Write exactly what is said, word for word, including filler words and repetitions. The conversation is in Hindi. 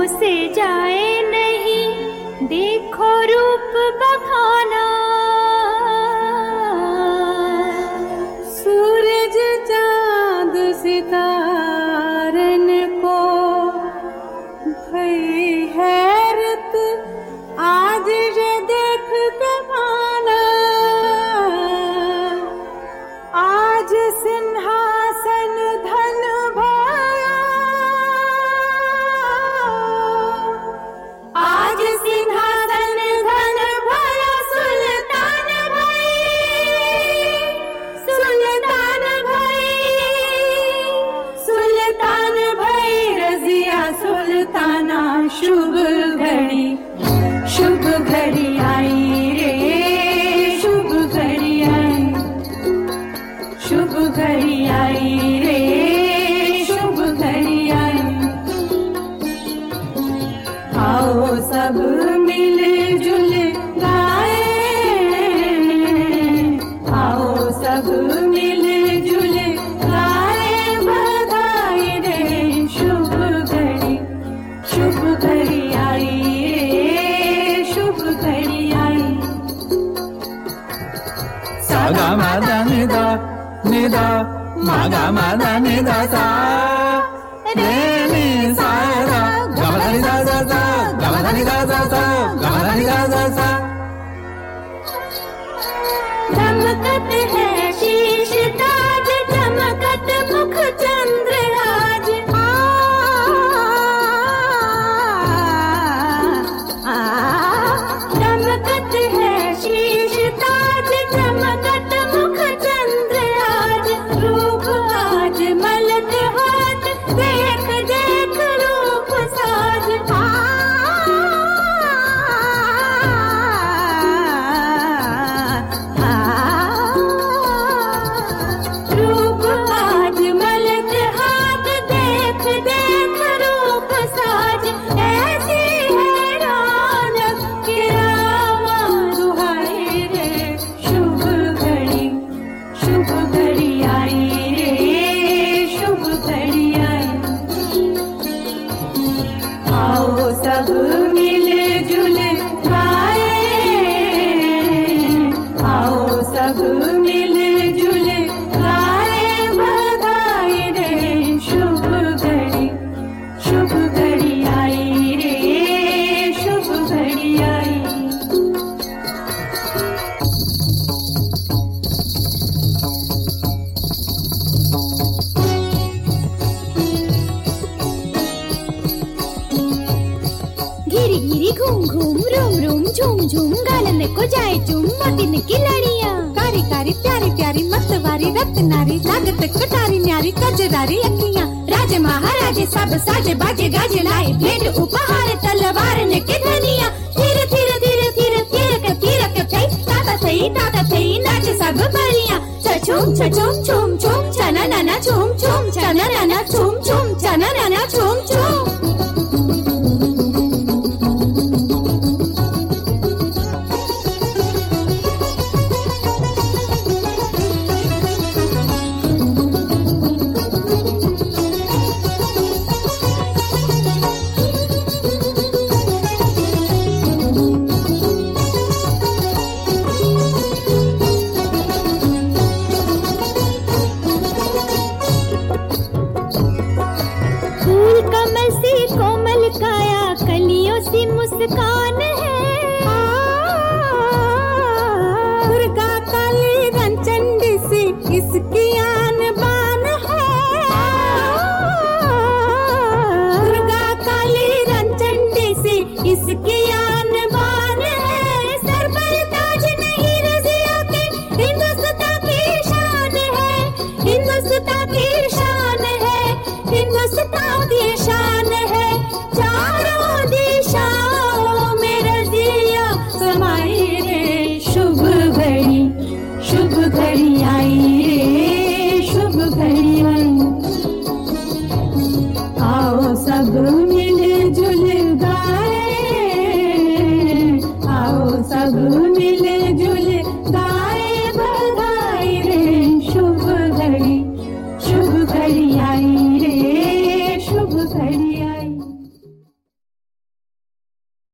से जाए नहीं, देखो रूप बखाना। सूरज चांद सितारन को भई हैरत, आज ये देख के माना। आज सिंहासन धन भाया, आज सिंहासन धन भाया। सुल्तान भाई, सुल्तान भाई, सुल्तान भाई रजिया सुल्ताना। शुभ घड़ी, शुभ घड़ी आई रे, शुभ घड़ी आई, शुभ घड़ी आई रे, शुभ घड़ी आई। आओ सब मिल जुल गाए, आओ सब मिल जुल गाए बधाई रे। शुभ घड़ी, शुभ घड़ी आई रे, शुभ घड़ी आई। सा गा मा दा नि दा नि दा, मा गा मा दा नि दा सा, रे नि सा दा, गा मा दा नि दा दा सा, गा मा दा नि दा दा सा, गा मा दा नि दा दा सा। चमकत है शीश ताज, चमकत मुख चंद्र राज। आ, आ, चमकत है शीश ताज, चमकत मुख चंद्र राज। रूप आज मलक हाथ, देख देख रूप साज। आ, रूप आज मलक हाथ, देख देख रूप साज। ऐसी है रौनक कि रामा दुहाई रे। शुभ घड़ी, शुभ घड़ी आई रे, शुभ घड़ी आई। आओ सब मिल जुल गाए, आओ सब मिल जुल गाए बधाई रे। शुभ घड़ी, शुभ घड़ी आई रे, शुभ घड़ी आई। घिरी घिरी घूम घूम रूम रूम झूम झूम, गालन को जाए चूम मोतिन की लड़ियां। कारी कारी प्यारी प्यारी मतवारी रत्नारी, लागत कटारी न्यारी कजरारी अखियां। राजे महाराजे सब साजे बाजे गाजे लाए, भेंट उपहार तलवार ने के धनिया। धीरे धीरे धीरे धीरे धीरे के धीरे के थई, ताता थई ताता थई नाचे सब बरिया। छछूम छछूम छूम छूम, छना नाना छूम छूम, छना नाना छूम छूम, छना नाना छूम छूम। फूल कमल सी कोमल काया, कलियों सी मुस्कान है। दुर्गा काली रंचंडी सी इसकी आन बान है। दुर्गा काली रंचंडी सी इसकी आन बान है। सर पर ताज नहीं रजिया के, हिंदुस्तान की शान है, हिंदुस्तान की शान है, हिंदुस्तान की शान है। चारों दिशाओं में रजिया समाई रे। शुभ घड़ी, शुभ घड़ी आई रे, शुभ घड़ी आई। आओ सब मिल जुल गाए, आओ सब मिल जुल गाए बधाई रे। शुभ घड़ी, शुभ घड़ी आई रे, शुभ घड़ी।